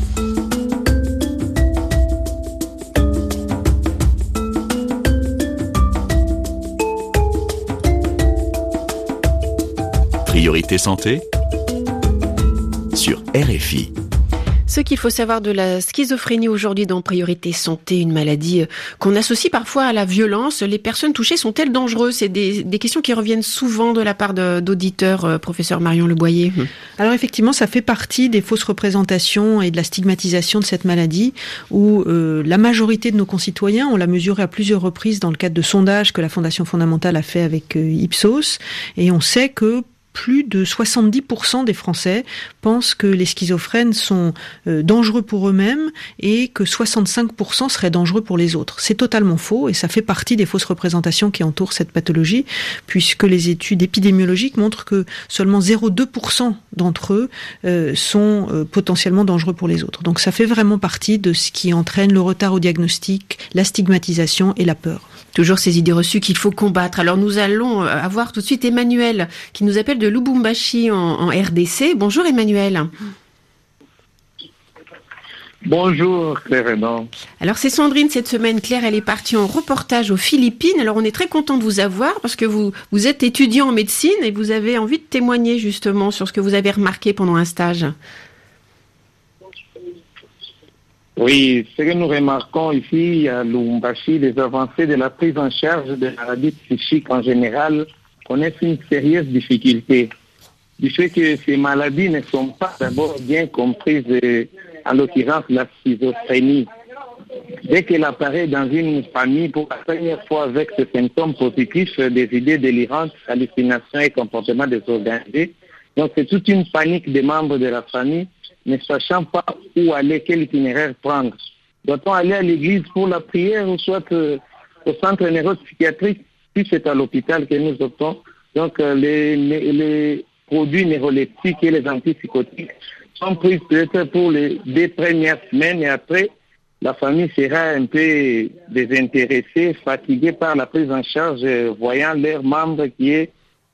Priorité santé sur R F I. Ce qu'il faut savoir de la schizophrénie aujourd'hui dans Priorité Santé, une maladie qu'on associe parfois à la violence. Les personnes touchées sont-elles dangereuses? C'est des, des questions qui reviennent souvent de la part de, d'auditeurs, euh, professeur Marion Leboyer. Alors effectivement, ça fait partie des fausses représentations et de la stigmatisation de cette maladie, où euh, la majorité de nos concitoyens, on l'a mesuré à plusieurs reprises dans le cadre de sondages que la Fondation fondamentale a fait avec euh, Ipsos, et on sait que plus de soixante-dix pour cent des Français pensent que les schizophrènes sont euh, dangereux pour eux-mêmes et que soixante-cinq pour cent seraient dangereux pour les autres. C'est totalement faux, et ça fait partie des fausses représentations qui entourent cette pathologie, puisque les études épidémiologiques montrent que seulement zéro virgule deux pour cent d'entre eux euh, sont euh, potentiellement dangereux pour les autres. Donc ça fait vraiment partie de ce qui entraîne le retard au diagnostic, la stigmatisation et la peur. Toujours ces idées reçues qu'il faut combattre. Alors nous allons avoir tout de suite Emmanuel qui nous appelle de Lubumbashi en, en R D C. Bonjour Emmanuel. Bonjour Claire Hénon. Alors c'est Sandrine cette semaine. Claire, elle est partie en reportage aux Philippines. Alors on est très content de vous avoir parce que vous, vous êtes étudiant en médecine et vous avez envie de témoigner justement sur ce que vous avez remarqué pendant un stage. Oui, ce que nous remarquons ici à Lubumbashi, les avancées de la prise en charge des maladies psychiques en général connaissent une sérieuse difficulté. Du fait que ces maladies ne sont pas d'abord bien comprises, en l'occurrence la schizophrénie. Dès qu'elle apparaît dans une famille pour la première fois avec ce symptôme positif, des idées délirantes, hallucinations et comportements désorganisés, donc c'est toute une panique des membres de la famille, ne sachant pas où aller, quel itinéraire prendre. Doit-on aller à l'église pour la prière ou soit euh, au centre neuropsychiatrique, si c'est à l'hôpital que nous optons? Donc euh, les, les, les produits neuroleptiques et les antipsychotiques sont pris peut-être pour les deux premières semaines, et après, la famille sera un peu désintéressée, fatiguée par la prise en charge, euh, voyant leurs membres qui est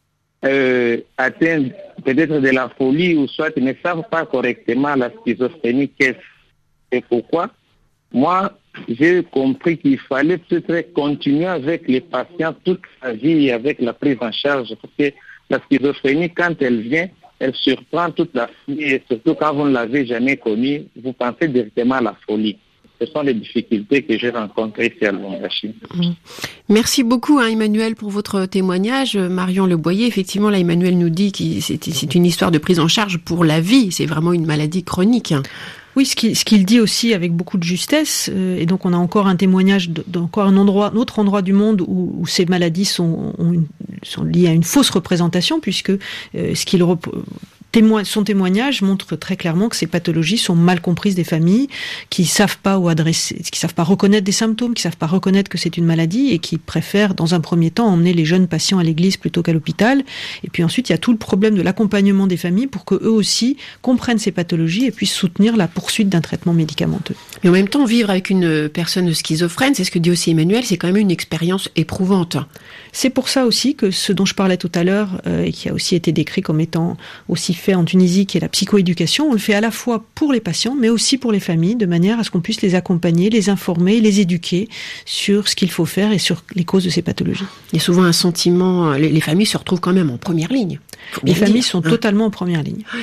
Euh, atteindre peut-être de la folie ou soit ne savent pas correctement la schizophrénie qu'est-ce. C'est pourquoi moi j'ai compris qu'il fallait peut-être continuer avec les patients toute sa vie avec la prise en charge, parce que la schizophrénie, quand elle vient, elle surprend toute la famille, et surtout quand vous ne l'avez jamais connue, vous pensez directement à la folie. Ce sont les difficultés que j'ai rencontrées ici à Lubumbashi. Merci beaucoup, hein, Emmanuel, pour votre témoignage. Marion Leboyer, effectivement, là, Emmanuel nous dit que c'est, c'est une histoire de prise en charge pour la vie. C'est vraiment une maladie chronique. Oui, ce qu'il, ce qu'il dit aussi avec beaucoup de justesse, euh, et donc on a encore un témoignage d'encore un endroit, un autre endroit du monde où, où ces maladies sont, ont une, sont liées à une fausse représentation, puisque euh, ce qu'il rep- Son témoignage montre très clairement que ces pathologies sont mal comprises des familles, qui savent pas où adresser, qui savent pas reconnaître des symptômes, qui savent pas reconnaître que c'est une maladie, et qui préfèrent dans un premier temps emmener les jeunes patients à l'église plutôt qu'à l'hôpital. Et puis ensuite, il y a tout le problème de l'accompagnement des familles pour que eux aussi comprennent ces pathologies et puissent soutenir la poursuite d'un traitement médicamenteux. Mais en même temps, vivre avec une personne schizophrène, c'est ce que dit aussi Emmanuel, c'est quand même une expérience éprouvante. C'est pour ça aussi que ce dont je parlais tout à l'heure, euh, et qui a aussi été décrit comme étant aussi fait en Tunisie, qui est la psychoéducation, on le fait à la fois pour les patients, mais aussi pour les familles, de manière à ce qu'on puisse les accompagner, les informer, les éduquer sur ce qu'il faut faire et sur les causes de ces pathologies. Il y a souvent un sentiment, les, les familles se retrouvent quand même en première ligne. Les familles dire. sont hein. totalement en première ligne.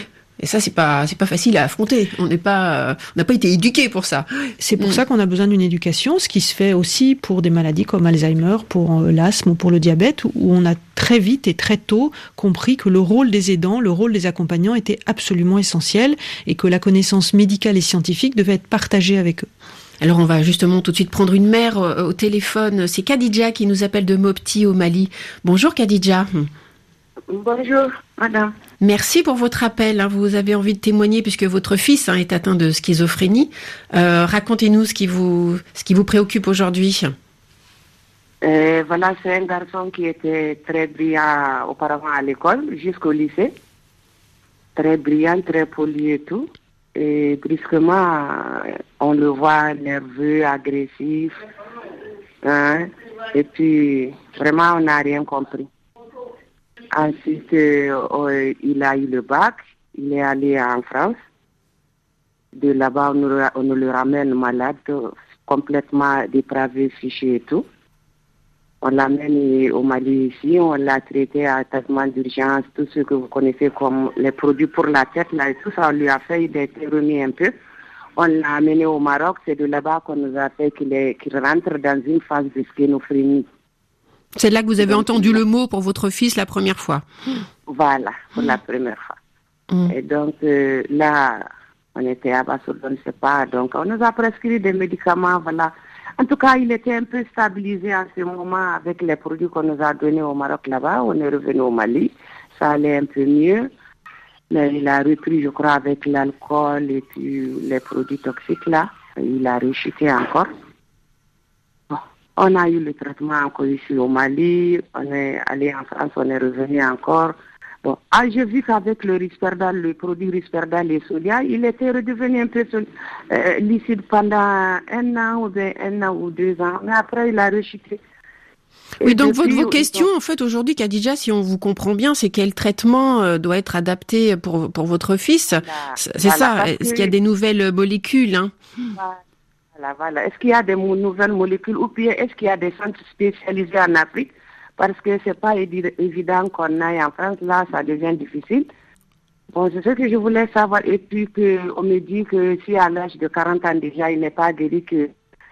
Et ça, c'est pas, c'est pas facile à affronter. On n'est pas, euh, on n'a pas été éduqué pour ça. C'est pour mmh. ça qu'on a besoin d'une éducation, ce qui se fait aussi pour des maladies comme Alzheimer, pour euh, l'asthme ou pour le diabète, où on a très vite et très tôt compris que le rôle des aidants, le rôle des accompagnants était absolument essentiel et que la connaissance médicale et scientifique devait être partagée avec eux. Alors on va justement tout de suite prendre une mère au téléphone. C'est Khadija qui nous appelle de Mopti au Mali. Bonjour Khadija. Bonjour madame. Merci pour votre appel. Vous avez envie de témoigner puisque votre fils est atteint de schizophrénie. Euh, racontez-nous ce qui vous, ce qui vous préoccupe aujourd'hui. Euh, voilà, c'est un garçon qui était très brillant auparavant à l'école, jusqu'au lycée. Très brillant, très poli et tout. Et brusquement, on le voit nerveux, agressif. Hein? Et puis, vraiment, on n'a rien compris. Ensuite, euh, il a eu le bac. Il est allé en France. De là-bas, on, on le ramène malade, complètement dépravé, fiché et tout. On l'amène au Mali ici, on l'a traité à traitement d'urgence, tout ce que vous connaissez comme les produits pour la tête, là, et tout ça, on lui a fait, il a été remis un peu. On l'a amené au Maroc, c'est de là-bas qu'on nous a fait qu'il, est, qu'il rentre dans une phase de schizophrénie. C'est là que vous avez Donc, entendu le mot pour votre fils la première fois. Voilà, pour mmh. la première fois. Mmh. Et donc euh, là, on était à Bassoul, on ne sait pas, donc on nous a prescrit des médicaments, voilà. En tout cas, il était un peu stabilisé en ce moment avec les produits qu'on nous a donnés au Maroc là-bas. On est revenu au Mali, ça allait un peu mieux. Mais il a repris, je crois, avec l'alcool et puis les produits toxiques là. Il a rechuté encore. Bon, on a eu le traitement encore ici au Mali. On est allé en France, on est revenu encore. Bon, ah, j'ai vu qu'avec le Risperdal, le produit Risperdal et Solia, il était redevenu un peu euh, lucide pendant un an ou bien un an ou deux ans. Mais après, il a rechuté. Oui, donc votre, vos questions, en fait, aujourd'hui, Khadija, si on vous comprend bien, c'est quel traitement euh, doit être adapté pour, pour votre fils. Voilà, c'est voilà, ça. Est-ce qu'il y a des nouvelles molécules hein Voilà, voilà. Est-ce qu'il y a des nouvelles molécules ou bien est-ce qu'il y a des centres spécialisés en Afrique? Parce que c'est pas évident qu'on aille en France, là, ça devient difficile. Bon, c'est ce que je voulais savoir. Et puis qu'on me dit que si à l'âge de quarante ans déjà, il n'est pas guéri, qu'il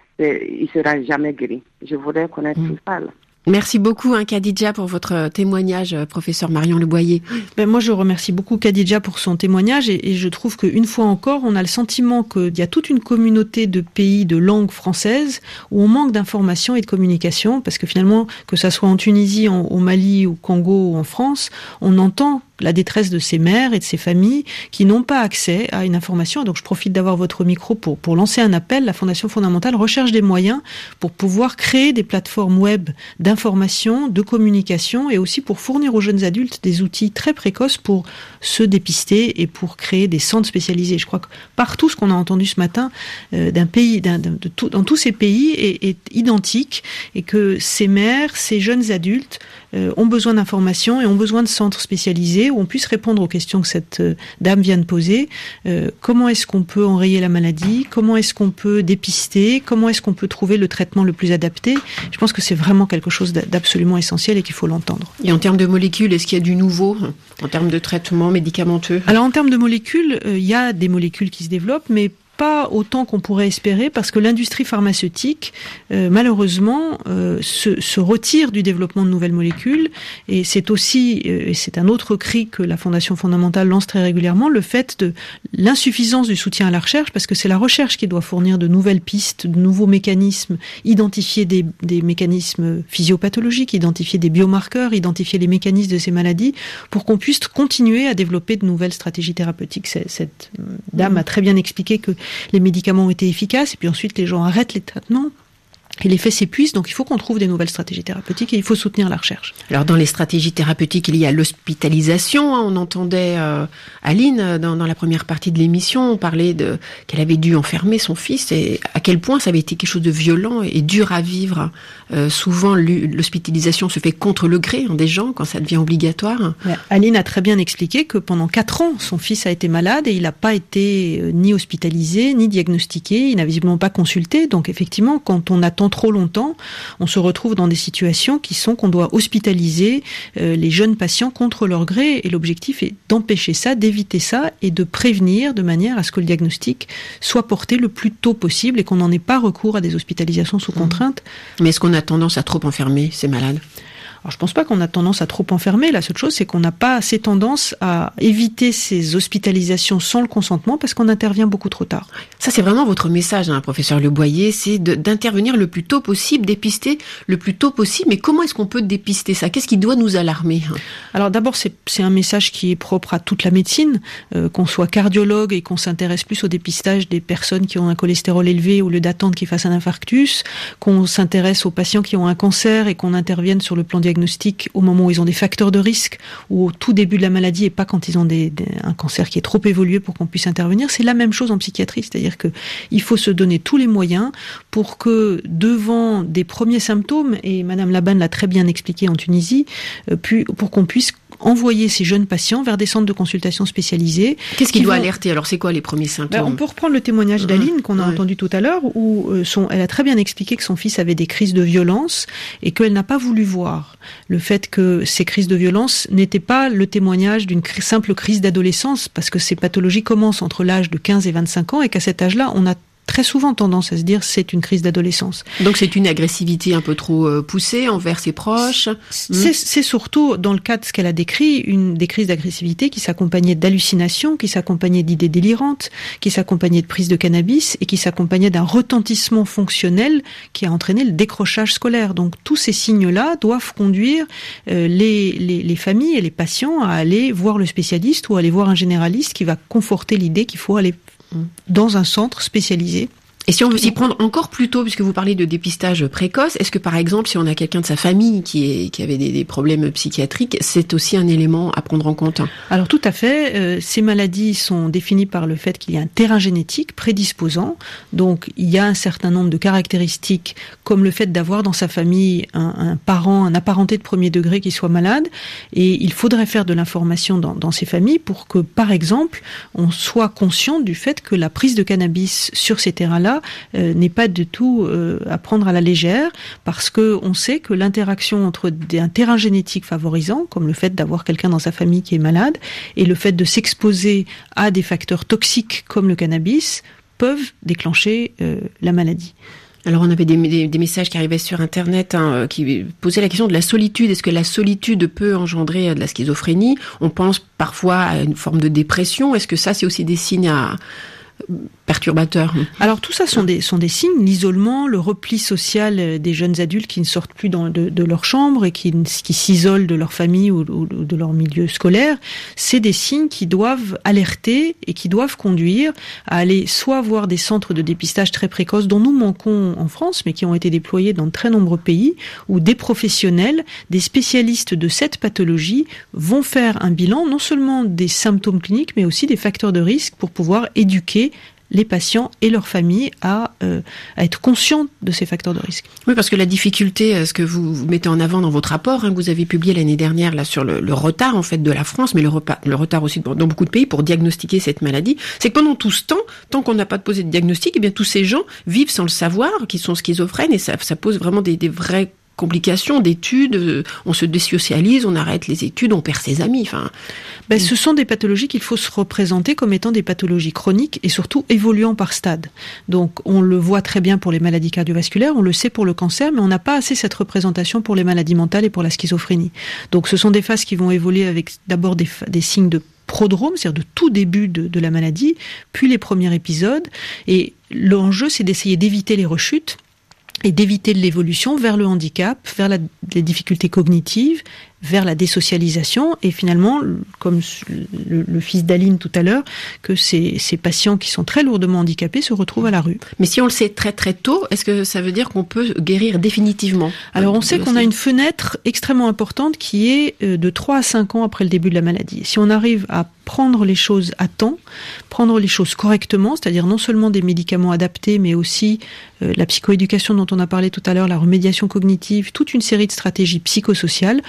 ne sera jamais guéri. Je voudrais connaître mmh. tout ça, là. Merci beaucoup, hein, Khadija, pour votre témoignage, professeur Marion Leboyer. Ben, moi, je remercie beaucoup Khadija pour son témoignage et, et je trouve qu'une fois encore, on a le sentiment qu'il y a toute une communauté de pays de langue française où on manque d'informations et de communication parce que finalement, que ça soit en Tunisie, en, au Mali, au Congo ou en France, on entend la détresse de ces mères et de ces familles qui n'ont pas accès à une information. Donc je profite d'avoir votre micro pour, pour lancer un appel. La Fondation fondamentale recherche des moyens pour pouvoir créer des plateformes web d'information, de communication et aussi pour fournir aux jeunes adultes des outils très précoces pour se dépister et pour créer des centres spécialisés. Je crois que partout ce qu'on a entendu ce matin euh, d'un pays, d'un, de tout, dans tous ces pays est, est identique et que ces mères, ces jeunes adultes euh, ont besoin d'informations et ont besoin de centres spécialisés où on puisse répondre aux questions que cette euh, dame vient de poser. Euh, comment est-ce qu'on peut enrayer la maladie? Comment est-ce qu'on peut dépister? Comment est-ce qu'on peut trouver le traitement le plus adapté? Je pense que c'est vraiment quelque chose d'absolument essentiel et qu'il faut l'entendre. Et en termes de molécules, est-ce qu'il y a du nouveau en termes de traitement médicamenteux? Alors en termes de molécules, il euh, y a des molécules qui se développent, mais pas autant qu'on pourrait espérer parce que l'industrie pharmaceutique, euh, malheureusement, euh, se, se retire du développement de nouvelles molécules et c'est aussi, euh, et c'est un autre cri que la Fondation fondamentale lance très régulièrement, le fait de l'insuffisance du soutien à la recherche parce que c'est la recherche qui doit fournir de nouvelles pistes, de nouveaux mécanismes, identifier des, des mécanismes physiopathologiques, identifier des biomarqueurs, identifier les mécanismes de ces maladies pour qu'on puisse continuer à développer de nouvelles stratégies thérapeutiques. Cette dame a très bien expliqué que les médicaments ont été efficaces et puis ensuite les gens arrêtent les traitements et l'effet s'épuise, donc il faut qu'on trouve des nouvelles stratégies thérapeutiques et il faut soutenir la recherche. Alors dans les stratégies thérapeutiques, il y a l'hospitalisation. Hein, on entendait euh, Aline dans, dans la première partie de l'émission, on parlait de qu'elle avait dû enfermer son fils et à quel point ça avait été quelque chose de violent et dur à vivre. Euh, souvent l'hospitalisation se fait contre le gré hein, des gens quand ça devient obligatoire. Ouais, Aline a très bien expliqué que pendant quatre ans, son fils a été malade et il n'a pas été euh, ni hospitalisé, ni diagnostiqué, il n'a visiblement pas consulté. Donc effectivement, quand on attend attend trop longtemps, on se retrouve dans des situations qui sont qu'on doit hospitaliser euh, les jeunes patients contre leur gré, et l'objectif est d'empêcher ça, d'éviter ça et de prévenir de manière à ce que le diagnostic soit porté le plus tôt possible et qu'on n'en ait pas recours à des hospitalisations sous contrainte. Mais est-ce qu'on a tendance à trop enfermer ces malades ? Alors je pense pas qu'on a tendance à trop enfermer. La seule chose, c'est qu'on n'a pas assez tendance à éviter ces hospitalisations sans le consentement parce qu'on intervient beaucoup trop tard. Ça, c'est vraiment votre message, hein, professeur Le Boyer, c'est de, d'intervenir le plus tôt possible, dépister le plus tôt possible. Mais comment est-ce qu'on peut dépister ça ? Qu'est-ce qui doit nous alarmer ? Alors d'abord, c'est, c'est un message qui est propre à toute la médecine, euh, qu'on soit cardiologue et qu'on s'intéresse plus au dépistage des personnes qui ont un cholestérol élevé ou le d'attente qui fasse un infarctus, qu'on s'intéresse aux patients qui ont un cancer et qu'on intervienne sur le plan diagnostic au moment où ils ont des facteurs de risque ou au tout début de la maladie et pas quand ils ont des, des, un cancer qui est trop évolué pour qu'on puisse intervenir. C'est la même chose en psychiatrie, c'est-à-dire que il faut se donner tous les moyens pour que devant des premiers symptômes, et Madame Laban l'a très bien expliqué en Tunisie, euh, puis, pour qu'on puisse envoyer ces jeunes patients vers des centres de consultation spécialisés. Qu'est-ce qui, qui doit vont... alerter ? Alors, c'est quoi les premiers symptômes ? Ben, on peut reprendre le témoignage d'Aline qu'on a ouais. entendu tout à l'heure, où euh, son, elle a très bien expliqué que son fils avait des crises de violence et qu'elle n'a pas voulu voir le fait que ces crises de violence n'étaient pas le témoignage d'une cri- simple crise d'adolescence, parce que ces pathologies commencent entre l'âge de quinze et vingt-cinq ans et qu'à cet âge-là, on a très souvent tendance à se dire c'est une crise d'adolescence. Donc c'est une agressivité un peu trop euh, poussée envers ses proches. C'est, mmh. c'est surtout, dans le cas de ce qu'elle a décrit, une des crises d'agressivité qui s'accompagnait d'hallucinations, qui s'accompagnait d'idées délirantes, qui s'accompagnait de prise de cannabis et qui s'accompagnait d'un retentissement fonctionnel qui a entraîné le décrochage scolaire. Donc tous ces signes-là doivent conduire euh, les, les, les familles et les patients à aller voir le spécialiste ou à aller voir un généraliste qui va conforter l'idée qu'il faut aller dans un centre spécialisé. Et si on veut s'y prendre encore plus tôt, puisque vous parlez de dépistage précoce, est-ce que par exemple, si on a quelqu'un de sa famille qui, est, qui avait des, des problèmes psychiatriques, c'est aussi un élément à prendre en compte ? Alors tout à fait. Euh, ces maladies sont définies par le fait qu'il y a un terrain génétique prédisposant. Donc il y a un certain nombre de caractéristiques, comme le fait d'avoir dans sa famille un, un parent, un apparenté de premier degré qui soit malade. Et il faudrait faire de l'information dans, dans ces familles pour que, par exemple, on soit conscient du fait que la prise de cannabis sur ces terrains-là Euh, n'est pas du tout euh, à prendre à la légère, parce que on sait que l'interaction entre des, un terrain génétique favorisant, comme le fait d'avoir quelqu'un dans sa famille qui est malade, et le fait de s'exposer à des facteurs toxiques comme le cannabis, peuvent déclencher euh, la maladie. Alors on avait des, des, des messages qui arrivaient sur Internet hein, qui posaient la question de la solitude. Est-ce que la solitude peut engendrer de la schizophrénie ? On pense parfois à une forme de dépression. Est-ce que ça, c'est aussi des signes à... perturbateurs. Alors tout ça sont des sont des signes, l'isolement, le repli social des jeunes adultes qui ne sortent plus dans, de, de leur chambre et qui, qui s'isolent de leur famille ou, ou de leur milieu scolaire, c'est des signes qui doivent alerter et qui doivent conduire à aller soit voir des centres de dépistage très précoces dont nous manquons en France, mais qui ont été déployés dans de très nombreux pays, où des professionnels, des spécialistes de cette pathologie vont faire un bilan non seulement des symptômes cliniques, mais aussi des facteurs de risque pour pouvoir éduquer les patients et leurs familles à, euh, à être conscients de ces facteurs de risque. Oui, parce que la difficulté, ce que vous, vous mettez en avant dans votre rapport, hein, que vous avez publié l'année dernière là sur le, le retard en fait de la France, mais le, repas, le retard aussi dans beaucoup de pays pour diagnostiquer cette maladie, c'est que pendant tout ce temps, tant qu'on n'a pas posé de diagnostic, eh bien tous ces gens vivent sans le savoir, qu'ils sont schizophrènes, et ça, ça pose vraiment des, des vrais complications d'études, on se désocialise, on arrête les études, on perd ses amis. Enfin, ben, ce sont des pathologies qu'il faut se représenter comme étant des pathologies chroniques et surtout évoluant par stade. Donc on le voit très bien pour les maladies cardiovasculaires, on le sait pour le cancer, mais on n'a pas assez cette représentation pour les maladies mentales et pour la schizophrénie. Donc ce sont des phases qui vont évoluer avec d'abord des, des signes de prodrome, c'est-à-dire de tout début de, de la maladie, puis les premiers épisodes. Et l'enjeu, c'est d'essayer d'éviter les rechutes et d'éviter l'évolution vers le handicap, vers la, les difficultés cognitives, vers la désocialisation, et finalement, comme le, le fils d'Aline tout à l'heure, que ces, ces patients qui sont très lourdement handicapés se retrouvent à la rue. Mais si on le sait très très tôt, est-ce que ça veut dire qu'on peut guérir définitivement ? Alors on sait qu'on a une fenêtre extrêmement importante qui est de trois à cinq ans après le début de la maladie. Si on arrive à prendre les choses à temps, prendre les choses correctement, c'est-à-dire non seulement des médicaments adaptés, mais aussi euh, la psychoéducation dont on a parlé tout à l'heure, la remédiation cognitive, toute une série de stratégies psychosociales, on peut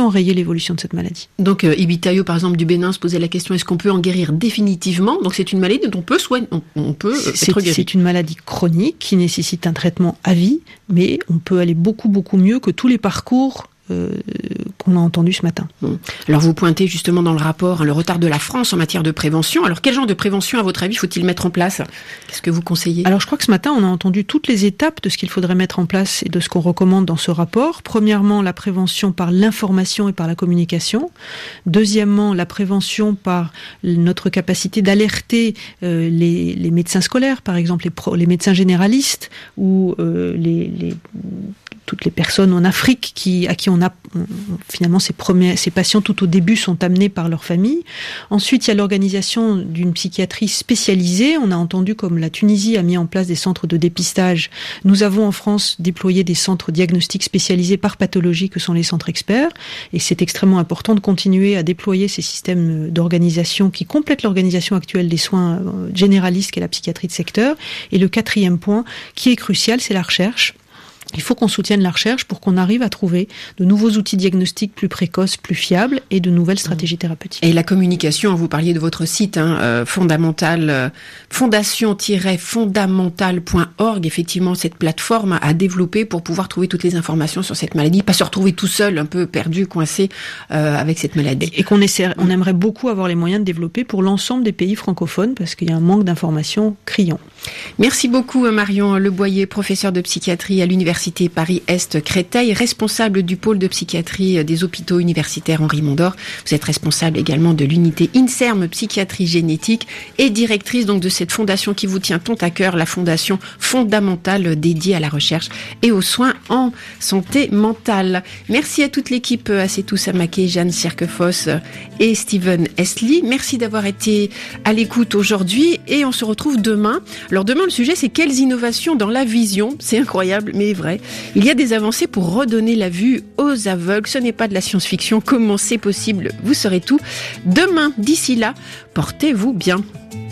enrayer l'évolution de cette maladie. Donc euh, Ibitayo, par exemple, du Bénin, se posait la question, est-ce qu'on peut en guérir définitivement? Donc c'est une maladie dont on peut soigner, on, on peut euh, c'est, être guéri. C'est une maladie chronique qui nécessite un traitement à vie, mais on peut aller beaucoup, beaucoup mieux que tous les parcours Euh, qu'on a entendu ce matin. Bon. Alors vous pointez justement dans le rapport hein, le retard de la France en matière de prévention. Alors quel genre de prévention, à votre avis, faut-il mettre en place? Qu'est-ce que vous conseillez? Alors je crois que ce matin, on a entendu toutes les étapes de ce qu'il faudrait mettre en place et de ce qu'on recommande dans ce rapport. Premièrement, la prévention par l'information et par la communication. Deuxièmement, la prévention par notre capacité d'alerter euh, les, les médecins scolaires, par exemple les, pro, les médecins généralistes ou euh, les, les toutes les personnes en Afrique qui, à qui on a on, finalement ces, premiers, ces patients tout au début sont amenés par leur famille. Ensuite, il y a l'organisation d'une psychiatrie spécialisée. On a entendu comme la Tunisie a mis en place des centres de dépistage. Nous avons en France déployé des centres diagnostiques spécialisés par pathologie que sont les centres experts. Et c'est extrêmement important de continuer à déployer ces systèmes d'organisation qui complètent l'organisation actuelle des soins généralistes qu'est la psychiatrie de secteur. Et le quatrième point qui est crucial, c'est la recherche. Il faut qu'on soutienne la recherche pour qu'on arrive à trouver de nouveaux outils diagnostiques plus précoces, plus fiables et de nouvelles stratégies thérapeutiques. Et la communication, vous parliez de votre site hein, euh, fondamental, euh, fondation tiret fondamental point org, effectivement cette plateforme à développer pour pouvoir trouver toutes les informations sur cette maladie, pas se retrouver tout seul, un peu perdu, coincé euh, avec cette maladie. Et, et qu'on essaie, on aimerait beaucoup avoir les moyens de développer pour l'ensemble des pays francophones parce qu'il y a un manque d'informations criant. Merci beaucoup Marion Leboyer, professeure de psychiatrie à l'Université Paris-Est Créteil, responsable du pôle de psychiatrie des hôpitaux universitaires Henri Mondor. Vous êtes responsable également de l'unité INSERM Psychiatrie Génétique et directrice donc de cette fondation qui vous tient tant à cœur, la fondation fondamentale dédiée à la recherche et aux soins en santé mentale. Merci à toute l'équipe, à Setou Samaké, Jeanne Sierkefoss et Steven Esli. Merci d'avoir été à l'écoute aujourd'hui et on se retrouve demain. Alors demain, le sujet, c'est quelles innovations dans la vision. C'est incroyable, mais vrai. Il y a des avancées pour redonner la vue aux aveugles. Ce n'est pas de la science-fiction. Comment c'est possible? Vous saurez tout demain. D'ici là, portez-vous bien.